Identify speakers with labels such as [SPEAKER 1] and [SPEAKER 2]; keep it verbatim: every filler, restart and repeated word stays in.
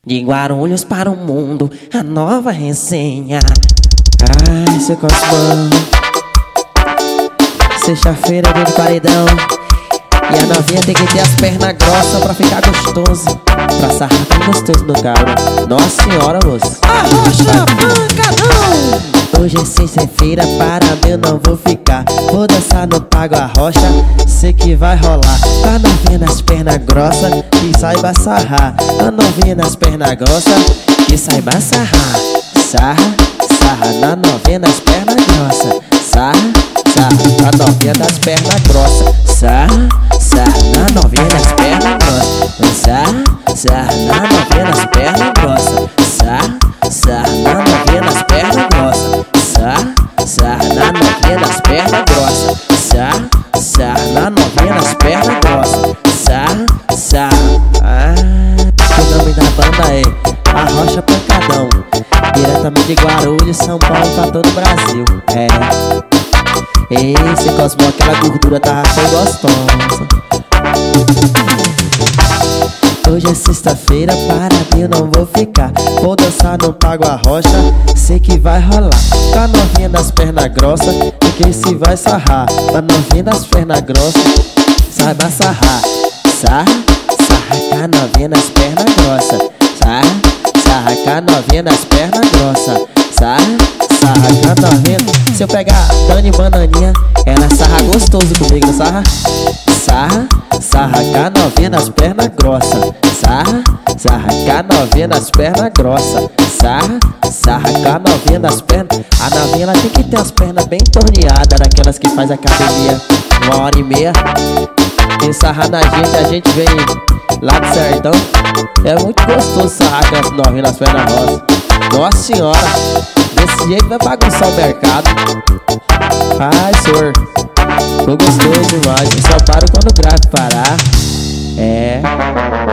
[SPEAKER 1] De Guarulhos para o mundo, a nova resenha. Ai, seu Cosmão, sexta-feira dentro do paredão. E a novinha tem que ter as pernas grossas pra ficar gostoso, pra sarrar bem gostoso no cabra. Nossa senhora, moço.
[SPEAKER 2] Arrocha pancadão.
[SPEAKER 1] Hoje é sexta-feira, para mim eu não vou ficar. Vou dançar no Pago Arrocha, sei que vai rolar. A novinha nas pernas grossas, que saiba sarrar. A novinha nas pernas grossas, que saiba sarrar. Sarra, sarra na novinha nas pernas grossas. Sarra, sarra na novinha das pernas grossas. Sarra, sarra na novinha nas pernas grossas. Sarra, sarra na novinha nas pernas grossas. Sarra, sarra na novinha nas pernas grossas. Sarra, sarra na novinha nas pernas grossas. Sarra, sarra na novinha nas pernas grossas. Sarra, sarra. Ah, o nome da banda é Arrocha Pancadão, diretamente de Guarulhos, São Paulo pra todo o Brasil. É. Ei, seu Cosmão, aquela gordura tá tão gostosa. Hoje é sexta-feira, para mim eu não vou ficar. Vou dançar no Pago Arrocha, sei que vai rolar. Com a novinha das pernas grossas, e quem se vai sarrar. Com a novinha das pernas grossas, saiba sarrar. Sarra, sarra com a novinha das pernas grossas. Sarra, sarra com a novinha das pernas grossas. Sarra, sarra com a novinha. Se eu pegar Dani Bananinha, ela sarra gostoso comigo, não sarra? Sarra, sarra com a novinha nas pernas grossas. Sarra, sarra com a novinha nas pernas grossas. Sarra, sarra com a novinha nas pernas. A novinha ela tem que ter as pernas bem torneadas, daquelas que faz academia uma hora e meia. Quem sarrar na gente, a gente vem lá do sertão. É muito gostoso sarrar com as novinhas nas pernas rosas. Nossa senhora, desse jeito vai bagunçar o mercado. Ai, senhor, ficou gostoso demais. Eu só paro quando o grave parar. É.